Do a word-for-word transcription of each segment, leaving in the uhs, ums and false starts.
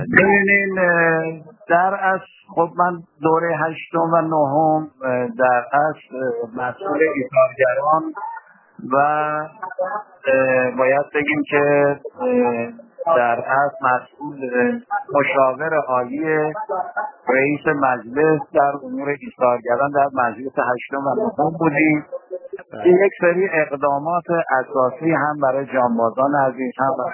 ببینین در اصل خب من دوره هشتم و نهم در اصل مسئول ایثارگران و باید بگیم که در اصل مسئول مشاور عالی رئیس مجلس در امور ایثارگران در مجلس هشتم و نهم بودیم. یک سری اقدامات اساسی هم برای جانبازان عزیز، هم برای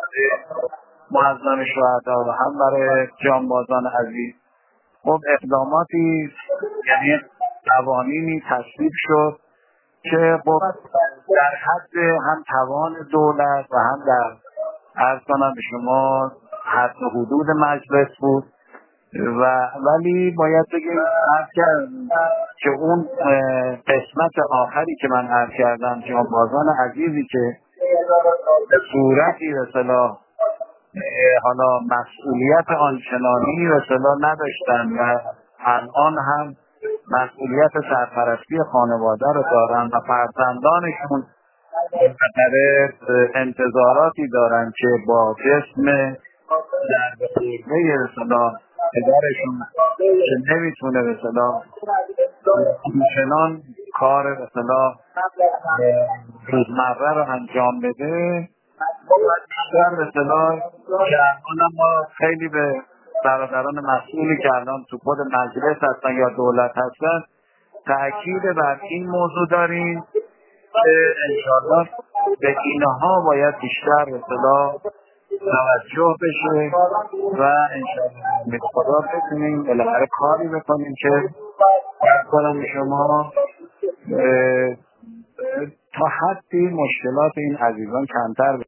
معظم شهدا و هم برای جانبازان عزیز خب اقداماتی یعنی قوانینی تصویب شد که خب در حد هم توان دولت و هم در عرض کنم به شما حد و حدود مجلس بود و ولی باید بگیم که اون قسمت آخری که من عرض کردم جانبازان عزیزی که به صورتی به اصطلاح حالا مسئولیت آنچنانی به اصطلاح نداشتن و الان هم مسئولیت سرپرستی خانواده رو دارن و فرزندانشون بالاخره انتظاراتی دارن که با جسم در به خورده به اصطلاح پدرشون که نمیتونه به اصطلاح همچنان کار به اصطلاح روزمره رو انجام بده در به اصطلاح که الان ما خیلی به برادران مسئولی که الان تو خود مجلس هستن یا دولت هستن تأکید بر این موضوع داریم که انشاءالله به اینها باید بیشتر به اصطلاح توجه بشه و انشاءالله امید خدا بتونیم بالاخره کاری بکنیم که کنم شما تا حدی مشکلات این عزیزان کمتر